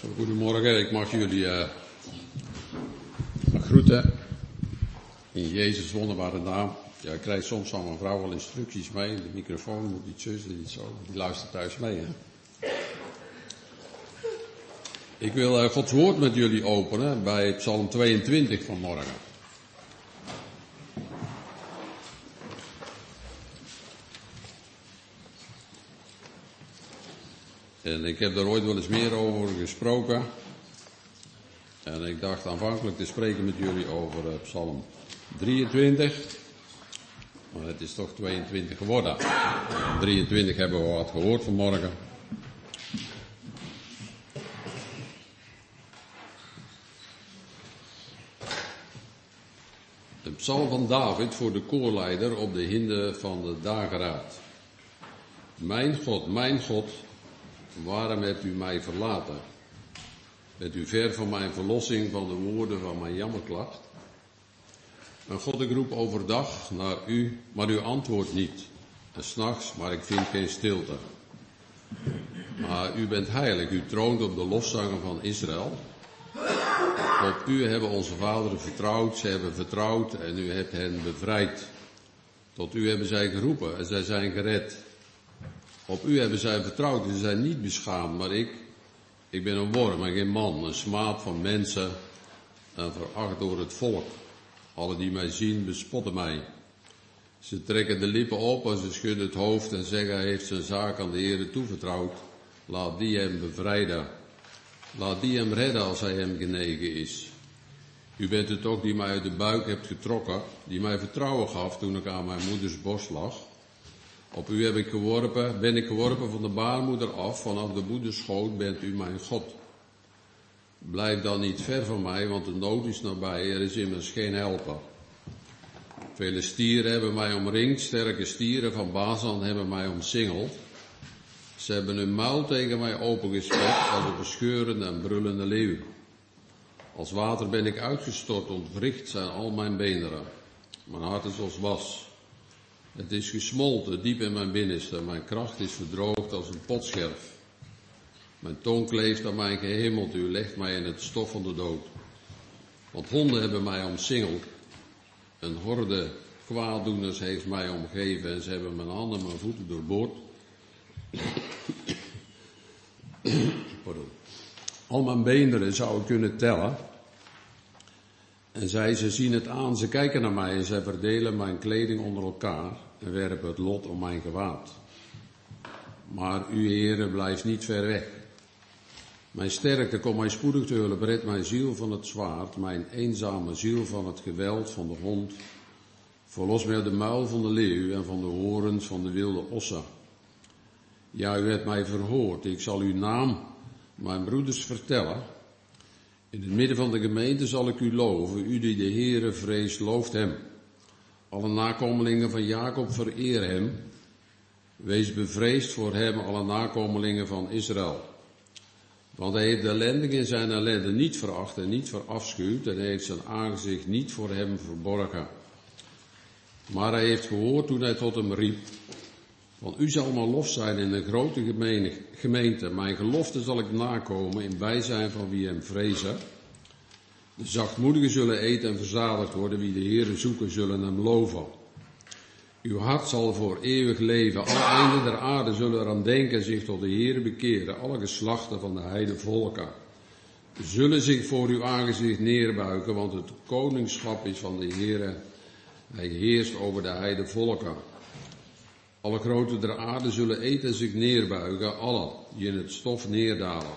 Goedemorgen, ik mag jullie groeten in Jezus' wonderbare naam. Ja, ik krijg soms van mijn vrouw wel instructies mee. De microfoon moet niet zus, niet zo. Die luistert thuis mee, hè. Ik wil Gods woord met jullie openen bij Psalm 22 vanmorgen. En ik heb daar ooit wel eens meer over gesproken. En ik dacht aanvankelijk te spreken met jullie over Psalm 23. Maar het is toch 22 geworden. 23 hebben we wat gehoord vanmorgen. Een psalm van David voor de koorleider op de hinde van de dageraad. Mijn God, waarom hebt u mij verlaten? Bent u ver van mijn verlossing, van de woorden van mijn jammerklacht? Mijn God, ik roep overdag naar u, maar u antwoordt niet. En 's nachts, maar ik vind geen stilte. Maar u bent heilig, u troont op de lofzangen van Israël. Op u hebben onze vaderen vertrouwd, ze hebben vertrouwd en u hebt hen bevrijd. Tot u hebben zij geroepen en zij zijn gered. Op u hebben zij vertrouwd, ze zijn niet beschaamd, maar ik ben een worm en geen man, een smaad van mensen en veracht door het volk. Alle die mij zien bespotten mij. Ze trekken de lippen op en ze schudden het hoofd en zeggen, hij heeft zijn zaak aan de Heere toevertrouwd. Laat die hem bevrijden. Laat die hem redden als hij hem genegen is. U bent het ook die mij uit de buik hebt getrokken, die mij vertrouwen gaf toen ik aan mijn moeders borst lag. Op u ben ik geworpen van de baarmoeder af, vanaf de moederschoot bent u mijn God. Blijf dan niet ver van mij, want de nood is nabij, er is immers geen helper. Vele stieren hebben mij omringd, sterke stieren van Bazan hebben mij omsingeld. Ze hebben hun muil tegen mij opengesperd als een verscheurende en brullende leeuw. Als water ben ik uitgestort, ontwricht zijn al mijn beenderen. Mijn hart is als was. Het is gesmolten diep in mijn binnenste, mijn kracht is verdroogd als een potscherf. Mijn tong kleeft aan mijn gehemeld, u legt mij in het stof van de dood. Want honden hebben mij omsingeld, een horde kwaaddoeners heeft mij omgeven en ze hebben mijn handen en mijn voeten doorboord. Pardon. Al mijn beenderen zou ik kunnen tellen. En ze zien het aan, ze kijken naar mij en zij verdelen mijn kleding onder elkaar en werpen het lot om mijn gewaad. Maar u, Heere, blijft niet ver weg. Mijn sterkte, kom mij spoedig te hulp, red mijn ziel van het zwaard, mijn eenzame ziel van het geweld van de hond. Verlos mij uit de muil van de leeuw en van de horens van de wilde ossen. Ja, u hebt mij verhoord, ik zal uw naam mijn broeders vertellen. In het midden van de gemeente zal ik u loven, u die de Heere vreest, looft hem. Alle nakomelingen van Jacob vereer hem. Wees bevreesd voor hem, alle nakomelingen van Israël. Want hij heeft de ellendige in zijn ellende niet veracht en niet verafschuwd en hij heeft zijn aangezicht niet voor hem verborgen. Maar hij heeft gehoord toen hij tot hem riep. Want u zal mijn lof zijn in een grote gemeente. Mijn gelofte zal ik nakomen in bijzijn van wie hem vrezen. De zachtmoedigen zullen eten en verzadigd worden. Wie de Heere zoeken zullen hem loven. Uw hart zal voor eeuwig leven. Alle einden der aarde zullen eraan denken en zich tot de Heere bekeren. Alle geslachten van de heidevolken zullen zich voor uw aangezicht neerbuigen. Want het koningschap is van de Heere. Hij heerst over de heidevolken. Alle groten der aarde zullen eten en zich neerbuigen, allen die in het stof neerdalen.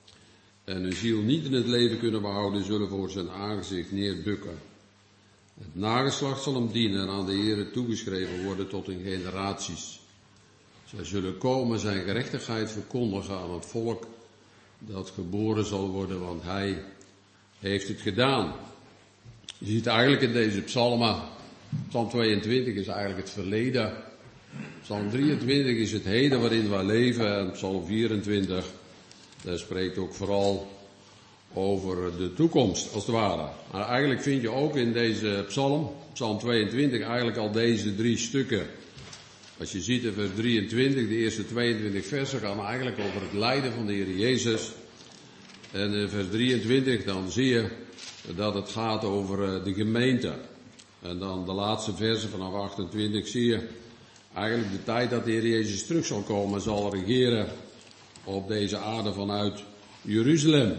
En hun ziel niet in het leven kunnen behouden, zullen voor zijn aangezicht neerbukken. Het nageslacht zal hem dienen en aan de Heere toegeschreven worden tot in generaties. Zij zullen komen zijn gerechtigheid verkondigen aan het volk dat geboren zal worden, want hij heeft het gedaan. Je ziet eigenlijk in deze psalmen, psalm 22 is eigenlijk het verleden. Psalm 23 is het heden waarin wij leven en psalm 24, daar spreekt ook vooral over de toekomst als het ware. Maar eigenlijk vind je ook in deze psalm, psalm 22, eigenlijk al deze drie stukken. Als je ziet in vers 23, de eerste 22 versen gaan eigenlijk over het lijden van de Heer Jezus. En in vers 23 dan zie je dat het gaat over de gemeente. En dan de laatste versen vanaf 28 zie je eigenlijk de tijd dat de Heer Jezus terug zal komen, zal regeren op deze aarde vanuit Jeruzalem.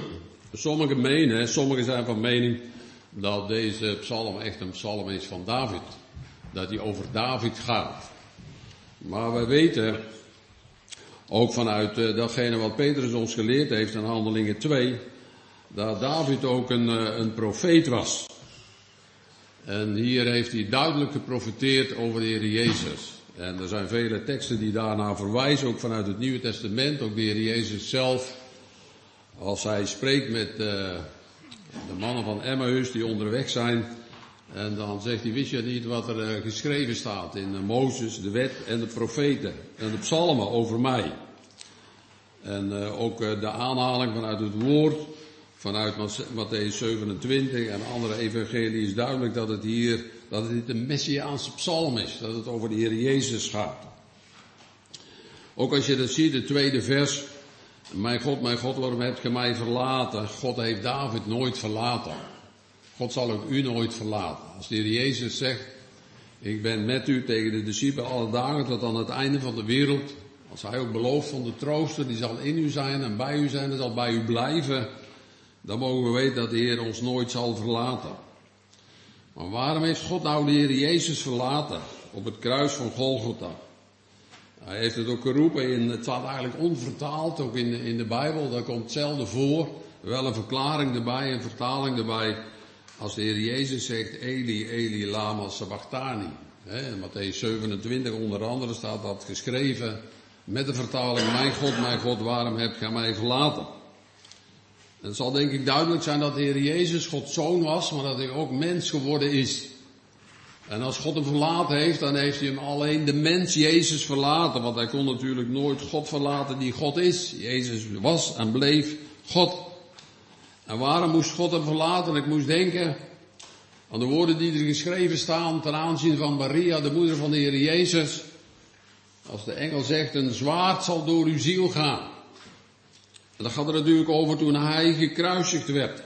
Sommigen zijn van mening dat deze psalm echt een psalm is van David. Dat hij over David gaat. Maar wij weten, ook vanuit datgene wat Petrus ons geleerd heeft in Handelingen 2, dat David ook een profeet was. En hier heeft hij duidelijk geprofeteerd over de Heer Jezus. En er zijn vele teksten die daarna verwijzen, ook vanuit het Nieuwe Testament, ook de Heer Jezus zelf. Als hij spreekt met de mannen van Emmaus die onderweg zijn. En dan zegt hij, wist je niet wat er geschreven staat in Mozes, de wet en de profeten en de psalmen over mij. En ook de aanhaling vanuit het woord, vanuit Mattheüs 27 en andere evangelie is duidelijk dat het dit een Messiaanse psalm is. Dat het over de Heer Jezus gaat. Ook als je dat ziet, het tweede vers. Mijn God, waarom hebt ge mij verlaten? God heeft David nooit verlaten. God zal ook u nooit verlaten. Als de Heer Jezus zegt, ik ben met u tegen de discipelen alle dagen tot aan het einde van de wereld. Als hij ook belooft van de trooster, die zal in u zijn en bij u zijn en zal bij u blijven. Dan mogen we weten dat de Heer ons nooit zal verlaten. Maar waarom heeft God nou de Heer Jezus verlaten? Op het kruis van Golgotha. Hij heeft het ook geroepen het staat eigenlijk onvertaald, ook in de Bijbel, dat komt zelden voor. Wel een verklaring erbij, een vertaling erbij. Als de Heer Jezus zegt, Eli, Eli, lama sabachthani. In Mattheüs 27 onder andere staat dat geschreven met de vertaling, mijn God, waarom hebt gij mij verlaten? En het zal denk ik duidelijk zijn dat de Heer Jezus Gods zoon was, maar dat hij ook mens geworden is. En als God hem verlaten heeft, dan heeft hij hem alleen de mens Jezus verlaten. Want hij kon natuurlijk nooit God verlaten die God is. Jezus was en bleef God. En waarom moest God hem verlaten? Ik moest denken aan de woorden die er geschreven staan ten aanzien van Maria, de moeder van de Heer Jezus. Als de engel zegt, een zwaard zal door uw ziel gaan. En dat gaat er natuurlijk over toen hij gekruisigd werd.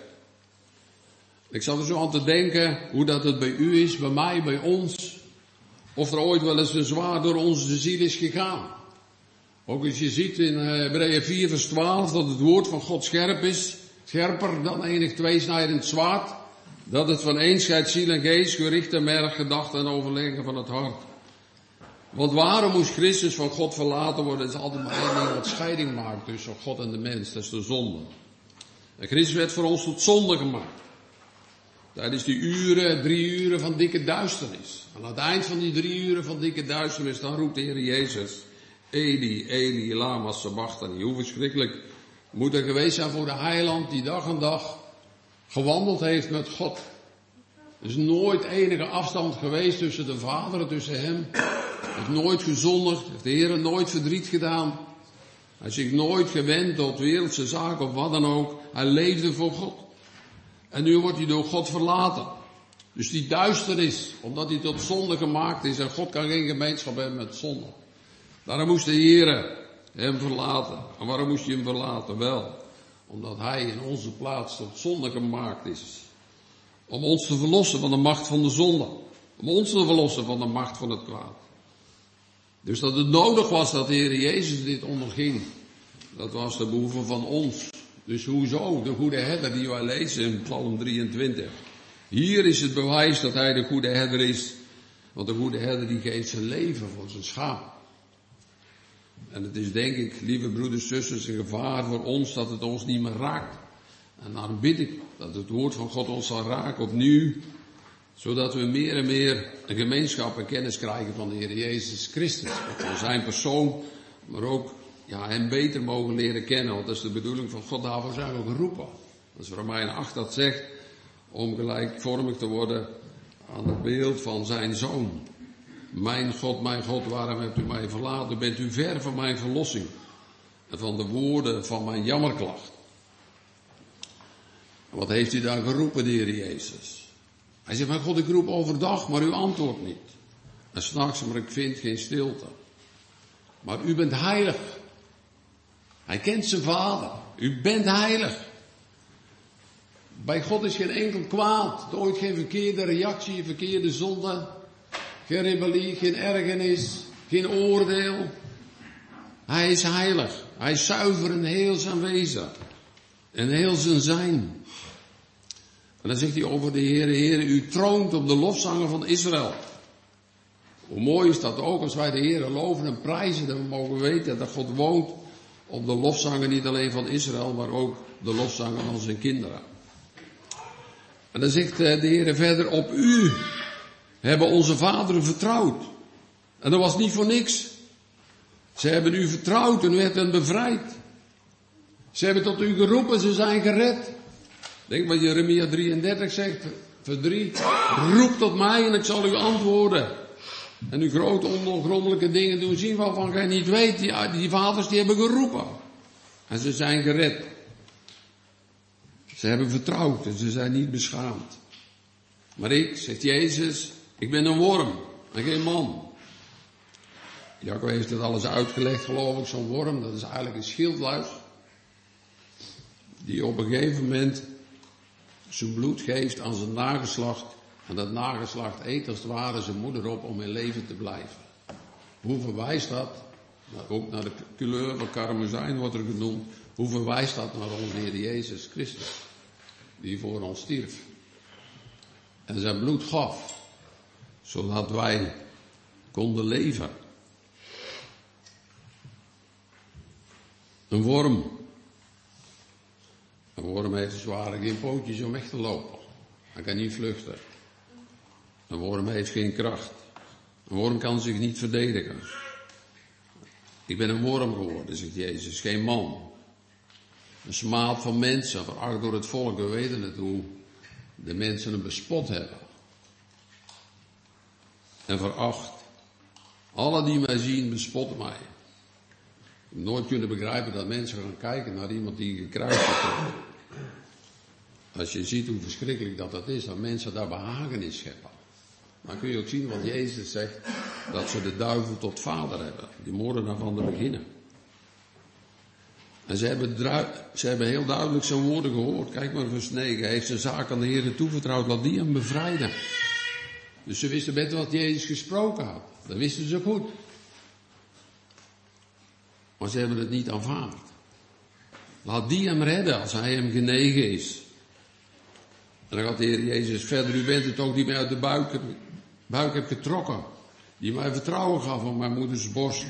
Ik zat er zo aan te denken hoe dat het bij u is, bij mij, bij ons. Of er ooit wel eens een zwaard door onze ziel is gegaan. Ook als je ziet in Hebreeën 4 vers 12 dat het woord van God scherp is. Scherper dan enig tweesnijdend zwaard. Dat het van een scheidt ziel en geest, gericht en merg, gedachten en overleggen van het hart. Want waarom moest Christus van God verlaten worden? Het is altijd maar één ding wat scheiding maakt tussen God en de mens. Dat is de zonde. En Christus werd voor ons tot zonde gemaakt. Tijdens die 3 uren van dikke duisternis. Aan het eind van die 3 uren van dikke duisternis, dan roept de Heer Jezus, Eli, Eli, lama sabachthani. Hoe verschrikkelijk moet er geweest zijn voor de heiland die dag en dag gewandeld heeft met God. Er is nooit enige afstand geweest tussen de Vader en tussen hem. Hij heeft nooit gezondigd, heeft de Heer nooit verdriet gedaan. Hij heeft zich nooit gewend tot wereldse zaken of wat dan ook. Hij leefde voor God. En nu wordt hij door God verlaten. Dus die duisternis, omdat hij tot zonde gemaakt is en God kan geen gemeenschap hebben met zonde. Daarom moest de Heer hem verlaten. En waarom moest hij hem verlaten? Wel, omdat hij in onze plaats tot zonde gemaakt is. Om ons te verlossen van de macht van de zonde. Om ons te verlossen van de macht van het kwaad. Dus dat het nodig was dat de Heer Jezus dit onderging. Dat was de behoeve van ons. Dus hoezo? De goede herder die wij lezen in Psalm 23. Hier is het bewijs dat hij de goede herder is. Want de goede herder die geeft zijn leven voor zijn schaap. En het is denk ik, lieve broeders, zusters, een gevaar voor ons dat het ons niet meer raakt. En daarom bid ik dat het woord van God ons zal raken opnieuw. Zodat we meer en meer een gemeenschap en kennis krijgen van de Heer Jezus Christus. Van zijn persoon, maar ook hem beter mogen leren kennen. Want dat is de bedoeling van God, daarvoor zijn we geroepen. Dat is Romeinen 8 dat zegt, om gelijkvormig te worden aan het beeld van zijn Zoon. Mijn God, waarom hebt u mij verlaten? Bent u ver van mijn verlossing en van de woorden van mijn jammerklacht? Wat heeft u dan geroepen, de Heer Jezus? Hij zegt, mijn God, ik roep overdag, maar u antwoordt niet. En 's nachts, maar ik vind geen stilte. Maar u bent heilig. Hij kent zijn Vader. U bent heilig. Bij God is geen enkel kwaad. Nooit geen verkeerde reactie, verkeerde zonde. Geen rebellie, geen ergernis, geen oordeel. Hij is heilig. Hij is zuiver in heel zijn wezen. En heel zijn zijn. En dan zegt hij over de Heere, Heere, u troont op de lofzangen van Israël. Hoe mooi is dat ook als wij de Heere loven en prijzen. Dat we mogen weten dat God woont op de lofzangen niet alleen van Israël, maar ook de lofzangen van zijn kinderen. En dan zegt de Heere verder, op u hebben onze vaderen vertrouwd. En dat was niet voor niks. Ze hebben u vertrouwd en u hebt hen bevrijd. Ze hebben tot u geroepen, ze zijn gered. Denk wat Jeremia 33 zegt, vers 3. Roep tot mij en ik zal u antwoorden. En u grote ondoorgrondelijke dingen doen zien waarvan gij niet weet. Die vaders die hebben geroepen. En ze zijn gered. Ze hebben vertrouwd en ze zijn niet beschaamd. Maar ik, zegt Jezus, ik ben een worm en geen man. Jacob heeft het alles uitgelegd, geloof ik, zo'n worm, dat is eigenlijk een schildluis. Die op een gegeven moment zijn bloed geeft aan zijn nageslacht. En dat nageslacht eet als het ware zijn moeder op om in leven te blijven. Hoe verwijst dat? Ook naar de kleur van karmozijn wordt er genoemd. Hoe verwijst dat naar onze Heer Jezus Christus? Die voor ons stierf. En zijn bloed gaf. Zodat wij konden leven. Een worm. Een worm heeft als het ware geen pootjes om weg te lopen. Hij kan niet vluchten. Een worm heeft geen kracht. Een worm kan zich niet verdedigen. Ik ben een worm geworden, zegt Jezus, geen man. Een smaad van mensen, veracht door het volk. We weten het, hoe de mensen hem bespot hebben. En veracht. Alle die mij zien, bespotten mij. Ik heb nooit kunnen begrijpen dat mensen gaan kijken naar iemand die gekruisigd wordt. Als je ziet hoe verschrikkelijk dat is, dat mensen daar behagen in scheppen. Dan kun je ook zien wat Jezus zegt, dat ze de duivel tot vader hebben. Die moordenaar van de beginnen. En ze hebben heel duidelijk zijn woorden gehoord. Kijk maar vers 9. Hij heeft zijn zaak aan de Heer toevertrouwd, laat die hem bevrijden. Dus ze wisten best wat Jezus gesproken had. Dat wisten ze goed. Maar ze hebben het niet aanvaard. Laat die hem redden als hij hem genegen is. En dan gaat de Heer Jezus verder. U bent het ook die mij uit de buik hebt getrokken. Die mij vertrouwen gaf op mijn moeders borst.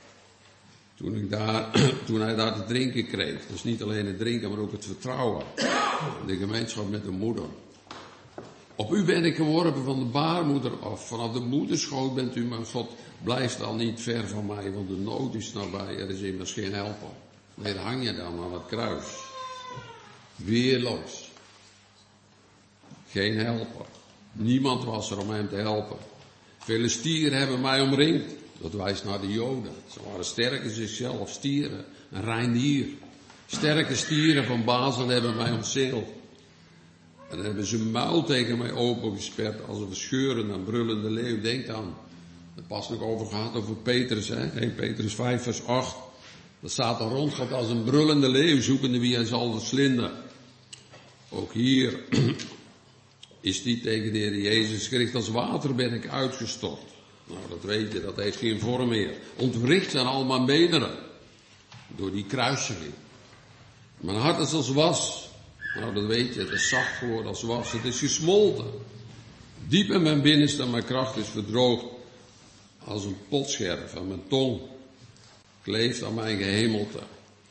Toen hij daar te drinken kreeg. Dus niet alleen het drinken, maar ook het vertrouwen. De gemeenschap met de moeder. Op u ben ik geworpen van de baarmoeder af. Vanaf de moederschoot bent u mijn God. Blijf dan niet ver van mij, want de nood is nabij. Er is immers geen helper. Nee, daar hang je dan aan het kruis. Weerloos. Geen helper. Niemand was er om hem te helpen. Vele stieren hebben mij omringd. Dat wijst naar de Joden. Ze waren sterk in zichzelf, stieren. Een rein dier. Sterke stieren van Basel hebben mij omsingeld. En dan hebben ze hun muil tegen mij opengesperd als een verscheurende en brullende leeuw. Denk aan, het pas nog over gehad over Petrus, hè? 1 Petrus 5 vers 8. Dat Satan rondgaat als een brullende leeuw, zoekende wie hij zal verslinden. Ook hier is die tegen de Heer Jezus gericht. Als water ben ik uitgestort. Nou, dat weet je, dat heeft geen vorm meer. Ontwricht zijn al mijn beenderen. Door die kruisiging. Mijn hart is als was. Nou, dat weet je, het is zacht geworden als was. Het is gesmolten. Diep in mijn binnenste en mijn kracht is verdroogd. Als een potscherf en mijn tong kleeft aan mijn gehemelte.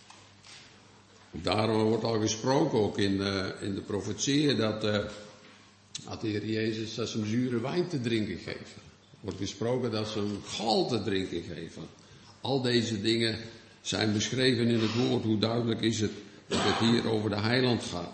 Daarom wordt al gesproken, ook in de profetieën, dat de Heer Jezus dat ze hem zure wijn te drinken geven. Er wordt gesproken dat ze hem gal te drinken geven. Al deze dingen zijn beschreven in het woord. Hoe duidelijk is het dat het hier over de heiland gaat.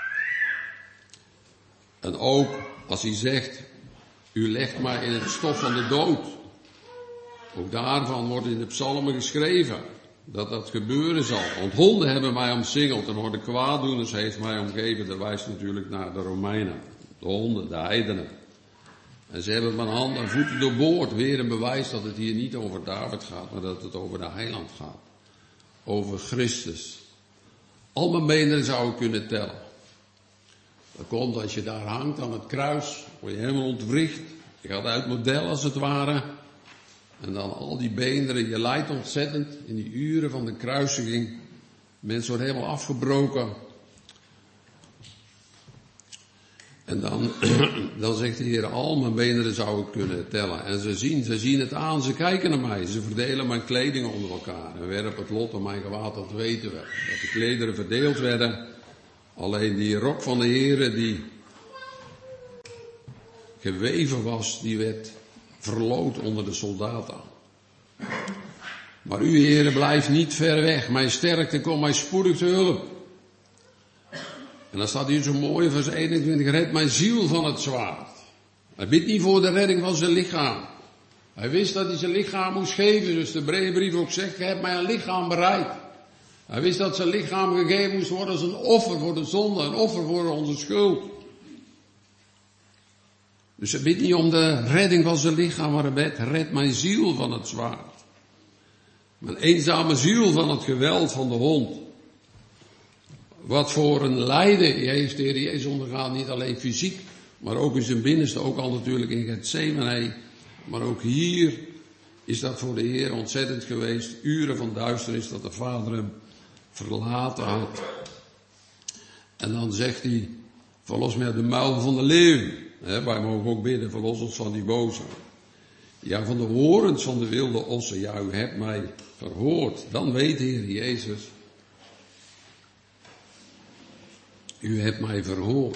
En ook als hij zegt, u legt mij in het stof van de dood. Ook daarvan wordt in de psalmen geschreven dat dat gebeuren zal. Want honden hebben mij omsingeld en de kwaaddoeners heeft mij omgeven. Dat wijst natuurlijk naar de Romeinen. De honden, de heidenen. En ze hebben mijn handen en voeten doorboord. Weer een bewijs dat het hier niet over David gaat, maar dat het over de heiland gaat. Over Christus. Al mijn beenderen zou ik kunnen tellen. Dat komt als je daar hangt aan het kruis, word je helemaal ontwricht. Je gaat uit model als het ware. En dan al die beenderen, je lijdt ontzettend in die uren van de kruisiging. Mensen worden helemaal afgebroken. En dan zegt de Heer, al mijn beenderen zou ik kunnen tellen. En ze zien het aan, ze kijken naar mij. Ze verdelen mijn kleding onder elkaar. En werpen het lot om mijn gewaad, dat weten we. Dat de klederen verdeeld werden. Alleen die rok van de Heer die geweven was, die werd verloot onder de soldaten. Maar u, Heer, blijft niet ver weg. Mijn sterkte komt mij spoedig te hulp. En dan staat hier zo mooi, vers 21, red mijn ziel van het zwaard. Hij bidt niet voor de redding van zijn lichaam. Hij wist dat hij zijn lichaam moest geven, dus de Hebreeënbrief ook zegt, je hebt mij een lichaam bereid. Hij wist dat zijn lichaam gegeven moest worden als een offer voor de zonde, een offer voor onze schuld. Dus hij bidt niet om de redding van zijn lichaam, maar hij bidt, red mijn ziel van het zwaard. Mijn eenzame ziel van het geweld van de hond. Wat voor een lijden heeft de Heer Jezus ondergaan, niet alleen fysiek, maar ook in zijn binnenste, ook al natuurlijk in Gethsemane. Maar ook hier is dat voor de Heer ontzettend geweest. Uren van duisternis dat de Vader hem verlaten had. En dan zegt hij, verlos mij uit de muil van de leeuw. Wij mogen ook bidden, verlos ons van die boze. Ja, van de horens van de wilde ossen, ja, u hebt mij verhoord. Dan weet de Heer Jezus, u hebt mij verhoord.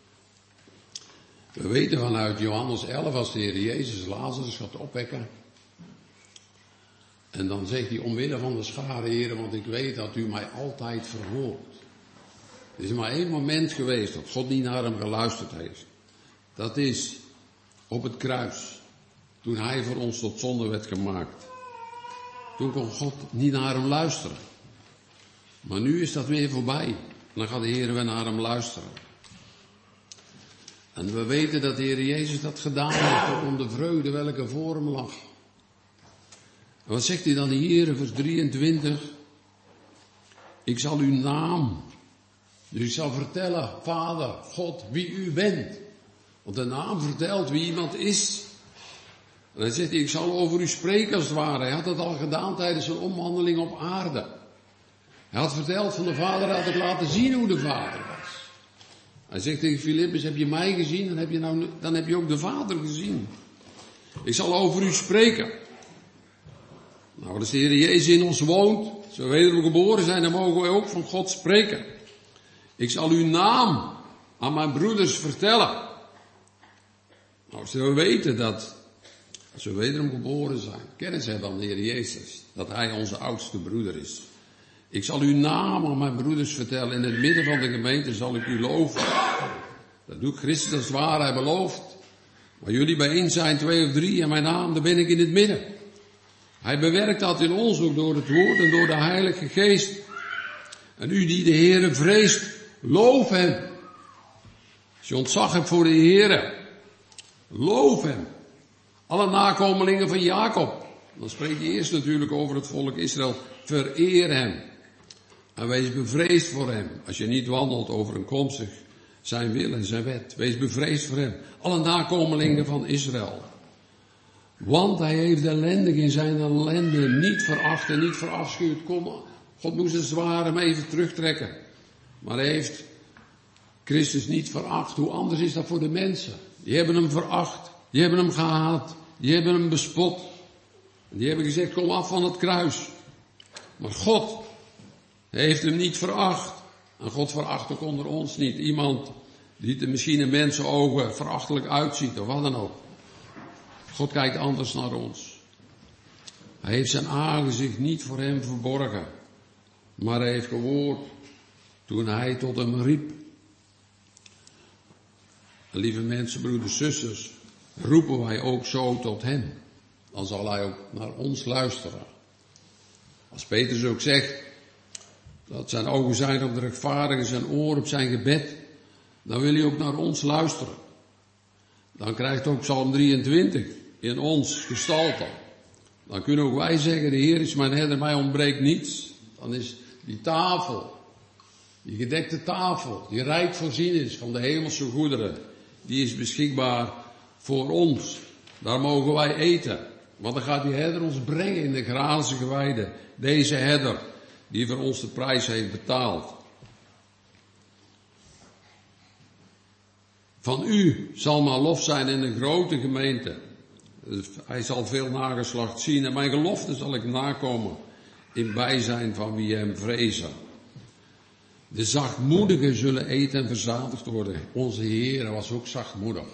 We weten vanuit Johannes 11, als de Heer Jezus Lazarus gaat opwekken. En dan zegt hij, omwille van de schare, Heer, want ik weet dat u mij altijd verhoort. Er is maar één moment geweest dat God niet naar hem geluisterd heeft. Dat is op het kruis. Toen hij voor ons tot zonde werd gemaakt. Toen kon God niet naar hem luisteren. Maar nu is dat weer voorbij. En dan gaat de Heer weer naar hem luisteren. En we weten dat de Heer Jezus dat gedaan heeft om de vreugde welke voor hem lag. En wat zegt hij dan hier in vers 23? Ik zal uw naam. Dus ik zal vertellen, Vader, God, wie u bent. Want de naam vertelt wie iemand is. En dan zegt hij, ik zal over u spreken als het ware. Hij had dat al gedaan tijdens zijn omwandeling op aarde. Hij had verteld van de Vader, hij had het laten zien hoe de Vader was. Hij zegt tegen Filippus, heb je mij gezien, dan heb je ook de Vader gezien. Ik zal over u spreken. Nou, als de Heer Jezus in ons woont, als we wederom geboren zijn, dan mogen we ook van God spreken. Ik zal uw naam aan mijn broeders vertellen. Nou, als we weten dat, als we wederom geboren zijn, kennen zij dan de Heer Jezus, dat Hij onze oudste broeder is. Ik zal uw naam aan mijn broeders vertellen. In het midden van de gemeente zal ik u loven. Dat doet Christus als het ware, Hij belooft. Waar jullie bijeen zijn, 2 of 3, en mijn naam, daar ben ik in het midden. Hij bewerkt dat in ons ook door het woord en door de Heilige Geest. En u die de Heere vreest, loof Hem. Als je ontzag hebt voor de Heere, loof Hem. Alle nakomelingen van Jacob. Dan spreekt hij eerst natuurlijk over het volk Israël. Vereer Hem. En wees bevreesd voor Hem. Als je niet wandelt overeenkomstig zijn wil en zijn wet. Wees bevreesd voor Hem. Alle nakomelingen van Israël. Want Hij heeft de ellendige in zijn ellende niet veracht en niet verafschuwd. God moest het zware hem even terugtrekken. Maar Hij heeft Christus niet veracht. Hoe anders is dat voor de mensen? Die hebben Hem veracht. Die hebben Hem gehaat. Die hebben Hem bespot. Die hebben gezegd, kom af van het kruis. Maar God heeft Hem niet veracht. En God veracht ook onder ons niet. Iemand die er misschien in mensenogen verachtelijk uitziet of wat dan ook. God kijkt anders naar ons. Hij heeft zijn aangezicht niet voor hem verborgen. Maar hij heeft gehoord toen hij tot hem riep. En lieve mensen, broeders, zusters, roepen wij ook zo tot hem. Dan zal hij ook naar ons luisteren. Als Petrus ook zegt dat zijn ogen zijn op de rechtvaardige, zijn oor op zijn gebed, dan wil hij ook naar ons luisteren. Dan krijgt ook Psalm 23 in ons gestalte. Dan kunnen ook wij zeggen, de Heer is mijn herder, mij ontbreekt niets. Dan is die tafel Die gedekte tafel, die rijk voorzien is van de hemelse goederen, die is beschikbaar voor ons. Daar mogen wij eten. Want dan gaat die herder ons brengen in de grazige weide. Deze herder, die voor ons de prijs heeft betaald. Van u zal maar lof zijn in een grote gemeente. Hij zal veel nageslacht zien en mijn gelofte zal ik nakomen in bijzijn van wie hem vrezen. De zachtmoedigen zullen eten en verzadigd worden. Onze Heer was ook zachtmoedig.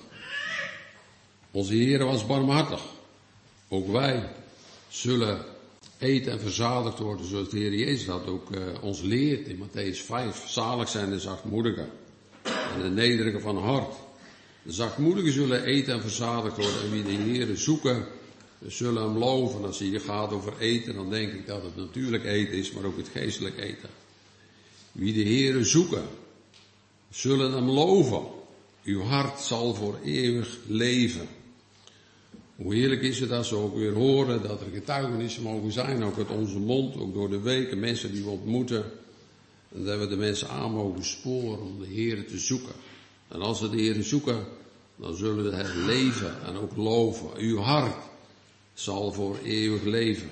Onze Heer was barmhartig. Ook wij zullen eten en verzadigd worden zoals de Heer Jezus dat ook ons leert in Mattheüs 5. Zalig zijn de zachtmoedigen en de nederigen van hart. De zachtmoedigen zullen eten en verzadigd worden en wie de Heer zoeken, zullen hem loven. Als het hier gaat over eten, dan denk ik dat het natuurlijk eten is, maar ook het geestelijk eten. Wie de Heere zoeken, zullen hem loven. Uw hart zal voor eeuwig leven. Hoe heerlijk is het als we ook weer horen dat er getuigenissen mogen zijn, ook uit onze mond, ook door de weken, mensen die we ontmoeten. En dat we de mensen aan mogen sporen om de Heere te zoeken. En als we de Heere zoeken, dan zullen we het leven en ook loven. Uw hart zal voor eeuwig leven.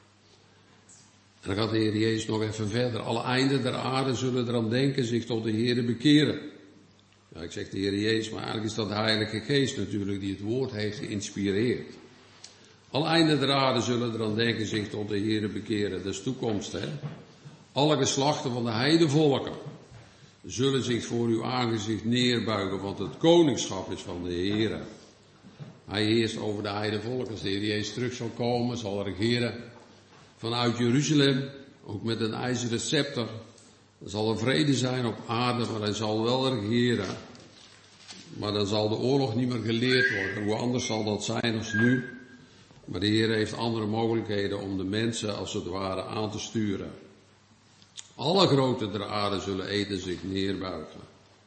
En dan gaat de Heer Jezus nog even verder. Alle einden der aarde zullen eraan denken zich tot de Heere bekeren. Ja, ik zeg de Heer Jezus, maar eigenlijk is dat de Heilige Geest natuurlijk die het woord heeft geïnspireerd. Alle einden der aarde zullen eraan denken zich tot de Heere bekeren. Dat is toekomst, hè. Alle geslachten van de heidevolken zullen zich voor uw aangezicht neerbuigen, want het koningschap is van de Heere. Hij heerst over de heidevolken. Als de Heer Jezus terug zal komen, zal regeren vanuit Jeruzalem, ook met een ijzeren scepter. Er zal er vrede zijn op aarde, maar hij zal wel regeren. Maar dan zal de oorlog niet meer geleerd worden. Hoe anders zal dat zijn als nu? Maar de Heer heeft andere mogelijkheden om de mensen als het ware aan te sturen. Alle groten der aarde zullen eten zich neerbuigen.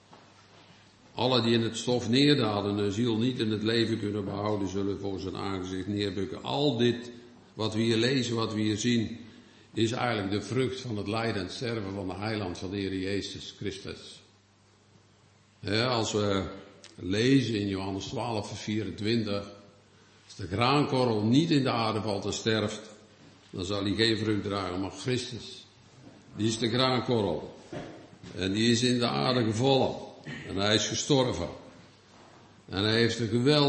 Alle die in het stof neerdalen en hun ziel niet in het leven kunnen behouden, zullen voor zijn aangezicht neerbukken. Al dit wat we hier lezen, wat we hier zien, is eigenlijk de vrucht van het lijden en sterven van de heiland van de Heer Jezus Christus. Ja, als we lezen in Johannes 12, vers 24, als de graankorrel niet in de aarde valt en sterft, dan zal hij geen vrucht dragen, maar Christus, die is de graankorrel. En die is in de aarde gevallen. En hij is gestorven. En hij heeft een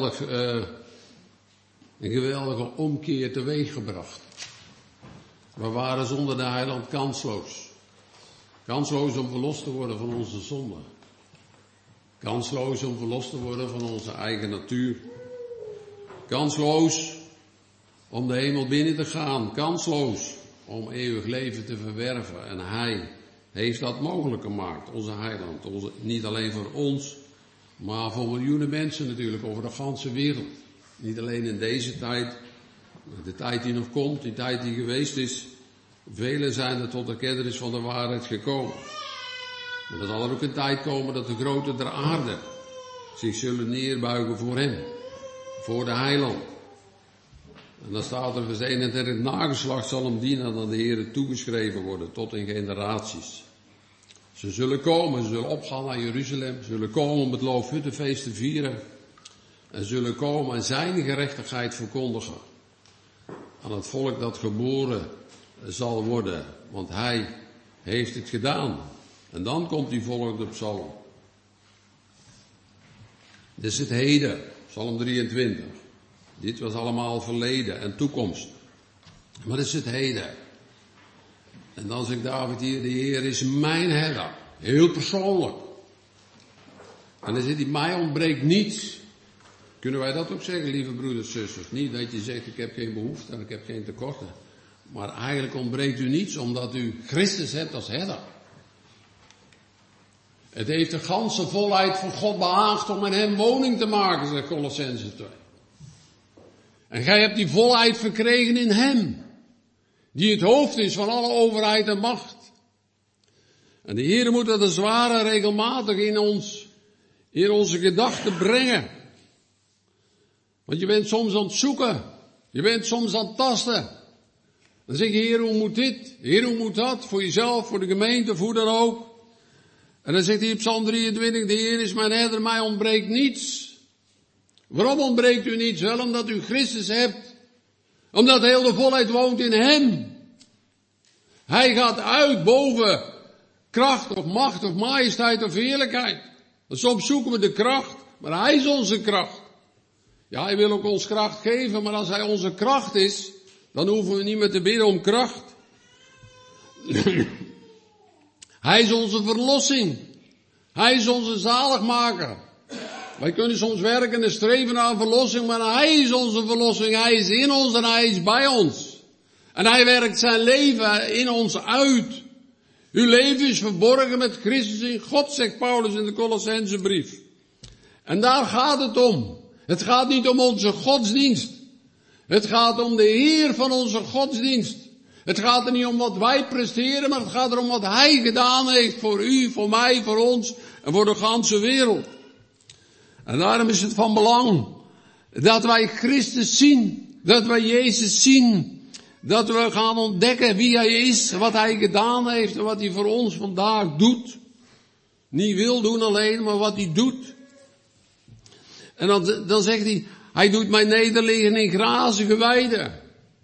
geweldige omkeer teweeggebracht. We waren zonder de heiland kansloos. Kansloos om verlost te worden van onze zonde. Kansloos om verlost te worden van onze eigen natuur. Kansloos om de hemel binnen te gaan. Kansloos om eeuwig leven te verwerven. En hij heeft dat mogelijk gemaakt, onze heiland. Niet alleen voor ons, maar voor miljoenen mensen natuurlijk over de ganse wereld. Niet alleen in deze tijd, de tijd die nog komt, die tijd die geweest is. Velen zijn er tot de kennis van de waarheid gekomen. Maar er zal er ook een tijd komen dat de groten der aarde zich zullen neerbuigen voor hem. Voor de heiland. En dan staat er vers 31, nageslacht zal hem dienen en aan de Heere toegeschreven worden tot in generaties. Ze zullen komen, ze zullen opgaan naar Jeruzalem, ze zullen komen om het Loofhuttenfeest te vieren. En zullen komen en zijn gerechtigheid verkondigen aan het volk dat geboren zal worden. Want hij heeft het gedaan. En dan komt die volgende psalm. Dit is het heden, psalm 23. Dit was allemaal verleden en toekomst. Maar dit is het heden. En dan zegt David hier, de Heer is mijn herder. Heel persoonlijk. En dan zegt hij, mij ontbreekt niets. Kunnen wij dat ook zeggen, lieve broeders en zusters? Niet dat je zegt, ik heb geen behoefte en ik heb geen tekorten. Maar eigenlijk ontbreekt u niets, omdat u Christus hebt als herder. Het heeft de ganse volheid van God behaagd om in hem woning te maken, zegt Colossenzen 2. En gij hebt die volheid verkregen in hem, die het hoofd is van alle overheid en macht. En de Heer moet dat de zware regelmatig in onze gedachten brengen. Want je bent soms aan het zoeken. Je bent soms aan het tasten. Dan zeg je, Heer, hoe moet dit? Heer, hoe moet dat? Voor jezelf, voor de gemeente, voor hoe dan ook. En dan zegt hij op Psalm 23, de Heer is mijn herder, mij ontbreekt niets. Waarom ontbreekt u niets? Wel omdat u Christus hebt. Omdat heel de volheid woont in hem. Hij gaat uit boven kracht of macht of majesteit of heerlijkheid. En soms zoeken we de kracht, maar hij is onze kracht. Ja, hij wil ook ons kracht geven, maar als hij onze kracht is, dan hoeven we niet meer te bidden om kracht. Hij is onze verlossing. Hij is onze zaligmaker. Wij kunnen soms werken en streven naar verlossing, maar hij is onze verlossing. Hij is in ons en hij is bij ons. En hij werkt zijn leven in ons uit. Uw leven is verborgen met Christus in God, zegt Paulus in de Colossensebrief. En daar gaat het om. Het gaat niet om onze godsdienst. Het gaat om de Heer van onze godsdienst. Het gaat er niet om wat wij presteren, maar het gaat erom wat hij gedaan heeft voor u, voor mij, voor ons en voor de ganse wereld. En daarom is het van belang dat wij Christus zien, dat wij Jezus zien, dat we gaan ontdekken wie hij is, wat hij gedaan heeft en wat hij voor ons vandaag doet. Niet wil doen alleen, maar wat hij doet. En dan zegt hij doet mij nederliggen in grazige weiden.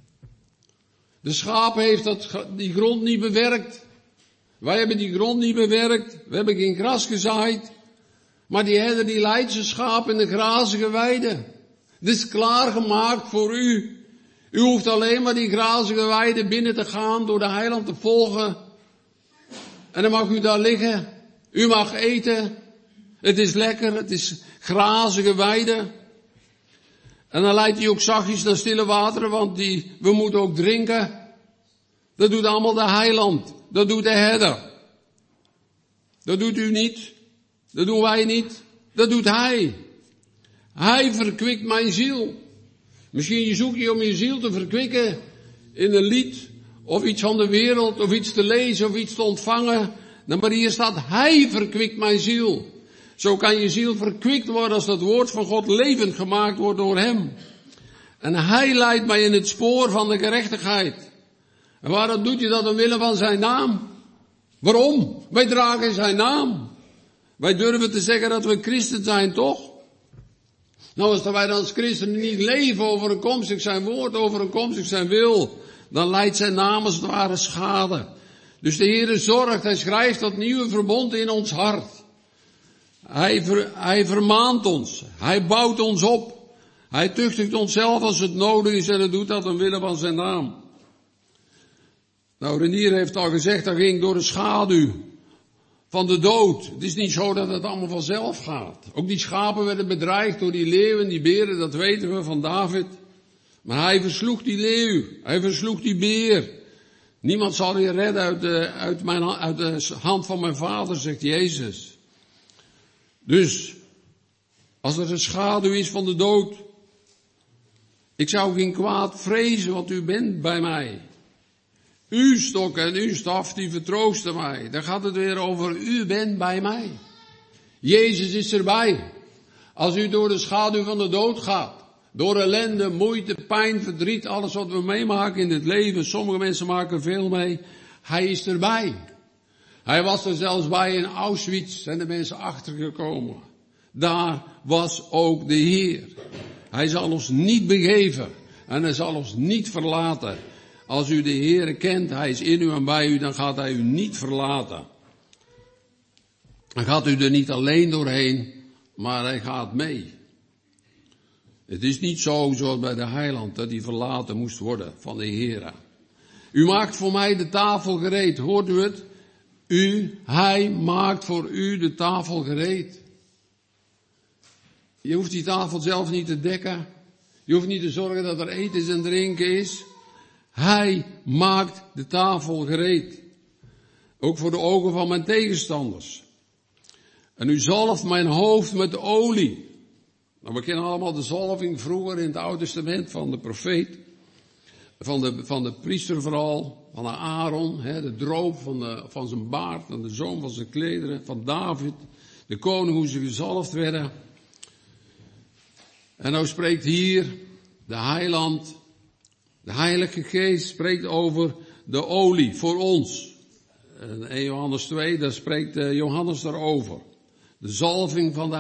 De schaap heeft die grond niet bewerkt. Wij hebben die grond niet bewerkt. We hebben geen gras gezaaid. Maar die herder die leidt zijn schaap in de grazige weide. Het is klaargemaakt voor u. U hoeft alleen maar die grazige weide binnen te gaan, door de heiland te volgen. En dan mag u daar liggen. U mag eten. Het is lekker, het is grazige weide. En dan leidt hij ook zachtjes naar stille wateren, want we moeten ook drinken. Dat doet allemaal de heiland. Dat doet de herder. Dat doet u niet. Dat doen wij niet. Dat doet hij. Hij verkwikt mijn ziel. Misschien zoek je om je ziel te verkwikken in een lied, of iets van de wereld, of iets te lezen, of iets te ontvangen. Maar hier staat, hij verkwikt mijn ziel. Zo kan je ziel verkwikt worden als dat woord van God levend gemaakt wordt door hem. En hij leidt mij in het spoor van de gerechtigheid. En waarom doet hij dat omwille van zijn naam? Waarom? Wij dragen zijn naam. Wij durven te zeggen dat we christen zijn, toch? Nou, als wij dan als christenen niet leven overeenkomstig zijn woord, overeenkomstig zijn wil, dan leidt zijn naam als het ware schade. Dus de Heere zorgt, hij schrijft dat nieuwe verbond in ons hart. Hij vermaant ons. Hij bouwt ons op. Hij tuchtigt onszelf als het nodig is en hij doet dat omwille van zijn naam. Nou, Renier heeft al gezegd, dat ging door de schaduw van de dood. Het is niet zo dat het allemaal vanzelf gaat. Ook die schapen werden bedreigd door die leeuwen, die beren, dat weten we van David. Maar hij versloeg die leeuw. Hij versloeg die beer. Niemand zal je redden uit de hand van mijn vader, zegt Jezus. Dus, als er een schaduw is van de dood, ik zou geen kwaad vrezen, want u bent bij mij. Uw stok en uw staf, die vertroosten mij. Dan gaat het weer over, u bent bij mij. Jezus is erbij. Als u door de schaduw van de dood gaat, door ellende, moeite, pijn, verdriet, alles wat we meemaken in het leven, sommige mensen maken veel mee, hij is erbij. Hij was er zelfs bij in Auschwitz, zijn de mensen achtergekomen. Daar was ook de Heer. Hij zal ons niet begeven en hij zal ons niet verlaten. Als u de Heer kent, hij is in u en bij u, dan gaat hij u niet verlaten. Dan gaat u er niet alleen doorheen, maar hij gaat mee. Het is niet zo zoals bij de heiland, dat hij verlaten moest worden van de Heer. U maakt voor mij de tafel gereed, hoort u het? Hij maakt voor u de tafel gereed. Je hoeft die tafel zelf niet te dekken. Je hoeft niet te zorgen dat er eten en drinken is. Hij maakt de tafel gereed. Ook voor de ogen van mijn tegenstanders. En u zalft mijn hoofd met olie. Nou, we kennen allemaal de zalving vroeger in het Oude Testament van de profeet. Van de priester vooral, van Aaron, de droop van zijn baard en de zoom van zijn klederen, van David, de koning hoe ze gezalfd werden. En nou spreekt hier de heiland, de Heilige Geest spreekt over de olie voor ons. En 1 Johannes 2, daar spreekt Johannes daarover. De zalving van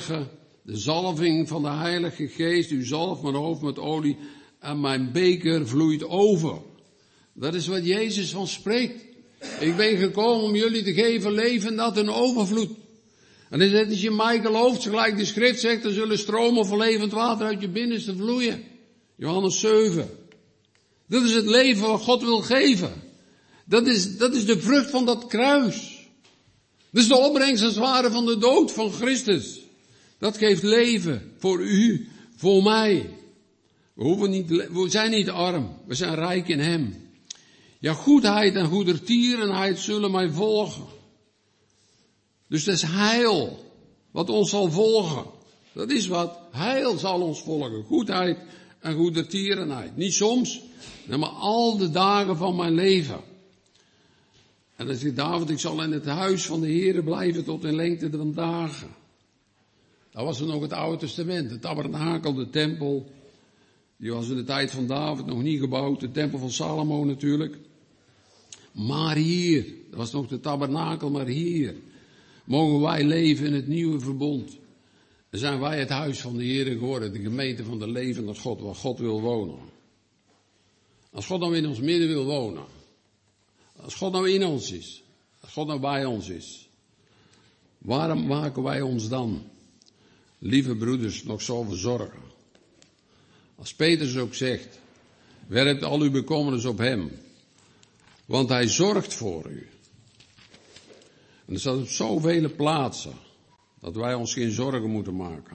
de Heilige Geest, u zalft mijn hoofd met olie en mijn beker vloeit over. Dat is wat Jezus van spreekt. Ik ben gekomen om jullie te geven leven dat een overvloed. En dan zegt, als je mij gelooft, gelijk de schrift zegt, dan zullen stromen van levend water uit je binnenste vloeien. Johannes 7. Dat is het leven wat God wil geven. Dat is de vrucht van dat kruis. Dat is de opbrengst als het ware van de dood van Christus. Dat geeft leven voor u, voor mij. We zijn niet arm, we zijn rijk in hem. Ja, goedheid en goedertierenheid zullen mij volgen. Dus dat is heil wat ons zal volgen. Dat is wat heil zal ons volgen. Goedheid en goedertierenheid. Niet soms, maar al de dagen van mijn leven. En dan zegt David, ik zal in het huis van de Heere blijven tot in lengte van dagen. Dat was er nog het Oude Testament. De tabernakel, de tempel. Die was in de tijd van David nog niet gebouwd. De tempel van Salomo natuurlijk. Maar hier, dat was nog de tabernakel, maar hier mogen wij leven in het nieuwe verbond. Dan zijn wij het huis van de Heere geworden, de gemeente van de levende God, waar God wil wonen. Als God nou in ons midden wil wonen, als God nou in ons is, als God nou bij ons is, waarom maken wij ons dan, lieve broeders, nog zoveel zorgen? Als Petrus ook zegt, werpt al uw bekommernis op hem, want hij zorgt voor u. En er staat op zoveel plaatsen dat wij ons geen zorgen moeten maken.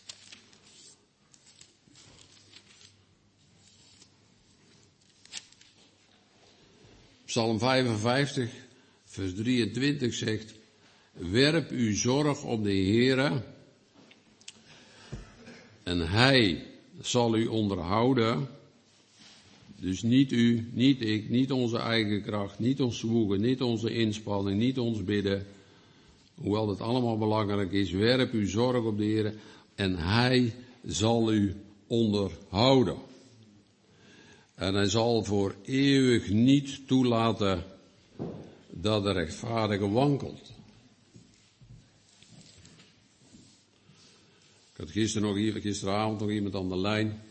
Psalm 55, vers 23 zegt, werp uw zorg op de Heere en hij zal u onderhouden. Dus niet u, niet ik, niet onze eigen kracht, niet ons zwoegen, niet onze inspanning, niet ons bidden. Hoewel dat allemaal belangrijk is, werp uw zorg op de Heer en hij zal u onderhouden. En hij zal voor eeuwig niet toelaten dat de rechtvaardige wankelt. Ik had gisteravond nog iemand aan de lijn,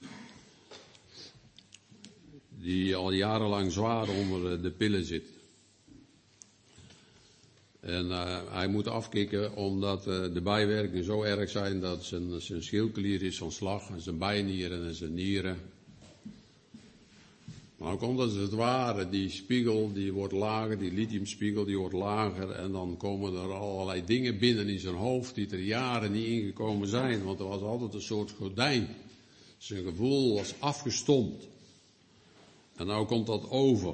die al jarenlang zwaar onder de pillen zit. En hij moet afkicken omdat de bijwerkingen zo erg zijn dat zijn schildklier is van slag, en zijn bijnieren en zijn nieren. Maar dan komt het ware, die spiegel die wordt lager, die lithiumspiegel die wordt lager, en dan komen er allerlei dingen binnen in zijn hoofd die er jaren niet ingekomen zijn, want er was altijd een soort gordijn. Zijn gevoel was afgestompt. En nou komt dat over.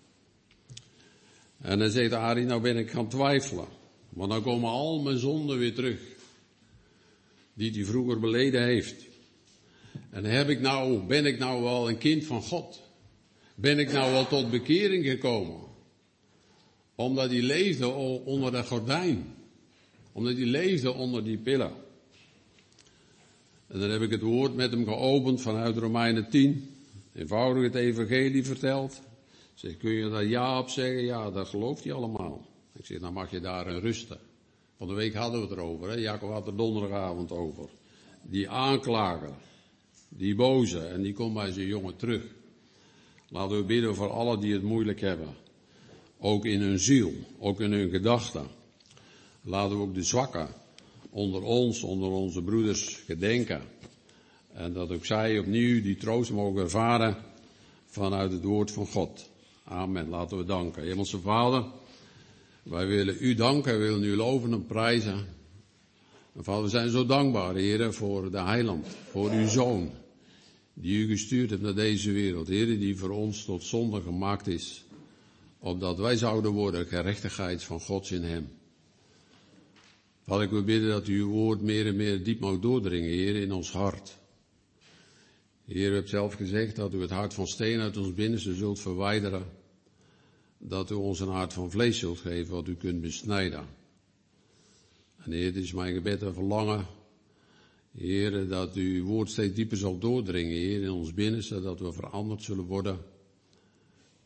En dan zegt Arie, nou ben ik gaan twijfelen. Maar dan komen al mijn zonden weer terug. Die hij vroeger beleden heeft. En ben ik nou wel een kind van God? Ben ik nou wel tot bekering gekomen? Omdat hij leefde onder dat gordijn. Omdat hij leefde onder die pillen. En dan heb ik het woord met hem geopend vanuit Romeinen 10. Eenvoudig het evangelie verteld. Zeg, kun je daar ja op zeggen? Ja, dat gelooft hij allemaal. Ik zeg, dan mag je daarin rusten. Van de week hadden we het erover, hè? Jacob had er donderdagavond over. Die aanklager, die boze, en die komt bij zijn jongen terug. Laten we bidden voor allen die het moeilijk hebben. Ook in hun ziel, ook in hun gedachten. Laten we ook de zwakken onder ons, onder onze broeders gedenken. En dat ook zij opnieuw die troost mogen ervaren vanuit het woord van God. Amen. Laten we danken. Hemelse Vader, wij willen u danken, wij willen u loven en prijzen. En Vader, we zijn zo dankbaar, Heer, voor de heiland, voor uw Zoon, die u gestuurd hebt naar deze wereld. Heer, die voor ons tot zonde gemaakt is, opdat wij zouden worden gerechtigheid van Gods in hem. Vader, ik wil bidden dat u uw woord meer en meer diep mag doordringen, Heer, in ons hart. Heer, u hebt zelf gezegd dat u het hart van steen uit ons binnenste zult verwijderen. Dat u ons een hart van vlees zult geven wat u kunt besnijden. En Heer, het is mijn gebed en verlangen, Heer, dat uw woord steeds dieper zal doordringen, Heer, in ons binnenste, dat we veranderd zullen worden.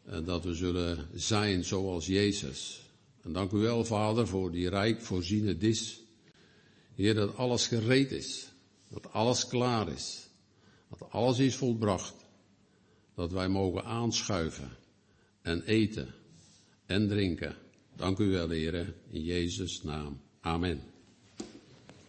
dat we zullen zijn zoals Jezus. En dank u wel, Vader, voor die rijk voorziene dis. Heer, dat alles gereed is. Dat alles klaar is. Dat alles is volbracht. Dat wij mogen aanschuiven en eten en drinken. Dank u wel, Heer, in Jezus' naam. Amen.